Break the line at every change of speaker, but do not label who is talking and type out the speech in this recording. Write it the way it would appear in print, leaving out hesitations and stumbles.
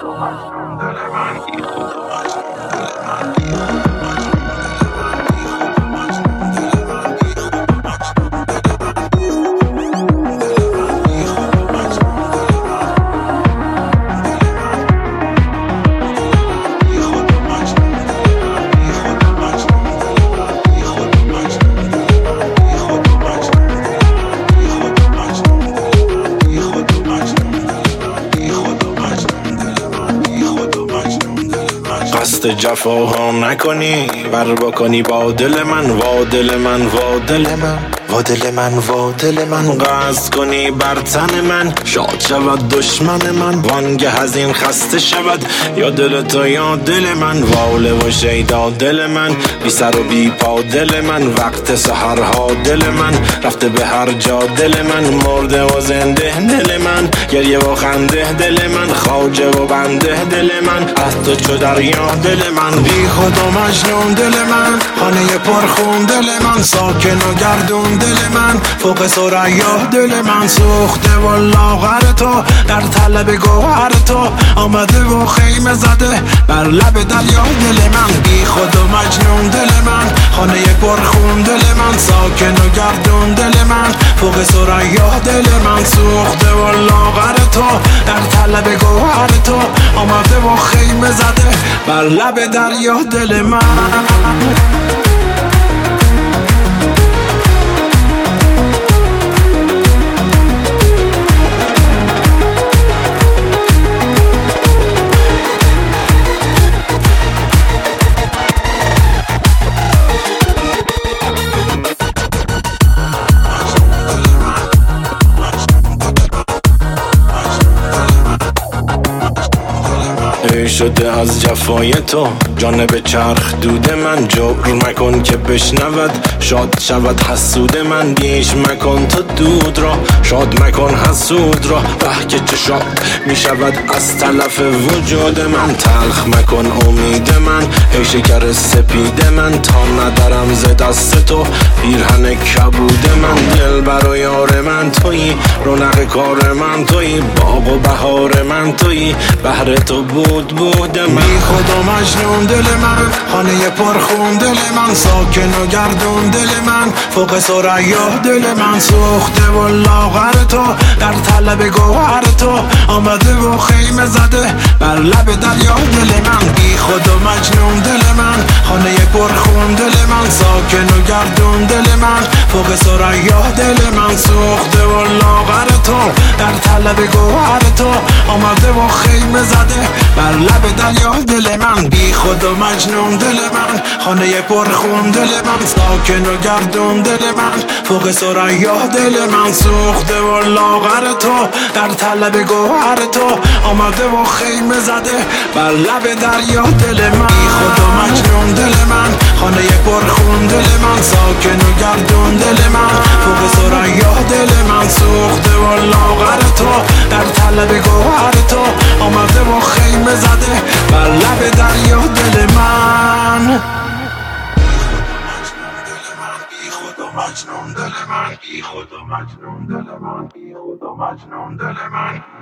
قصد جفاها نکنی، بر بکنی با دل من، وا دل من، وا دل من، وا دل من، وا دل من. قصد کنی بر تن من، شاد شود دشمن من، وانگه از این خسته شود یا دل تو یا دل من. واله و شیدا دل من، بی سر و بی پا دل من، وقت سحرها دل من، رفته به هر جا دل من، مرده و زنده دل من، گریه و خنده دل من، خواجه و بنده دل من، از تو چو دریا دل من. بی خود و مجنون دل من، خانه پرخون دل من، ساکن و گردون دل من، فوق ثریا دل من، سوخته و لاغر تو در طلب گوهر تو، آمده و خیمه زده بر لب دریا دل من. بی خود و مجنون دل من، خانه پرخون دل من، ساکن و گردون دل من، فوق ثریا دل من، سوخته و لاغر تو در طلب گوهر تو، آمده و خیمه زده بر لب دریا دل من. شده از جفای تو جانب چرخ دود من، جور مکن که بشنود شاد شود حسود من، بیش مکن تو دود را شاد مکن حسود را، به که چه شاد می شود از تلف وجود من، تلخ مکن امید من ای شکر سپید من، تا ندارم ز دست تو پیرهن کبود من، دل بر و یار من تویی، رونق کار من تویی، باغ و بهار من تویی، بهر تو بود من. بی خود و مجنون دل من، خانه پرخون دل من، ساکن و گردون دل من، فوق ثریا دل من، سوخته و لاغر تو در طلب گوهر تو، آمده و خیمه زده بر لب دریا دل من. بی خود و مجنون دل من، خانه پرخون دل من، ساکن و گردون دل من، فوق ثریا دل من، سوخته و لاغر تو در طلب گوهر تو، آمده و خیمه زده بر لب دریا دل من. بی خود و مجنون دل من، خانه پرخون دل من، ساکن و گردون دل من، فوق ثریا دل من، سوخته و لاغر تو در طلب گوهر تو، آمده و خیمه زده بر لب دریا دل من. بی خود و مجنون دل من، خانه پرخون دل من، ساکن و گردون دل من، فوق ثریا دل من، سوخته و لاغر تو در طلب گوهر تو، آمده و خیمه زده بر لب دریا دل من. بی خود و مجنون دل من، بی خود و مجنون دل من، بی خود و مجنون دل من.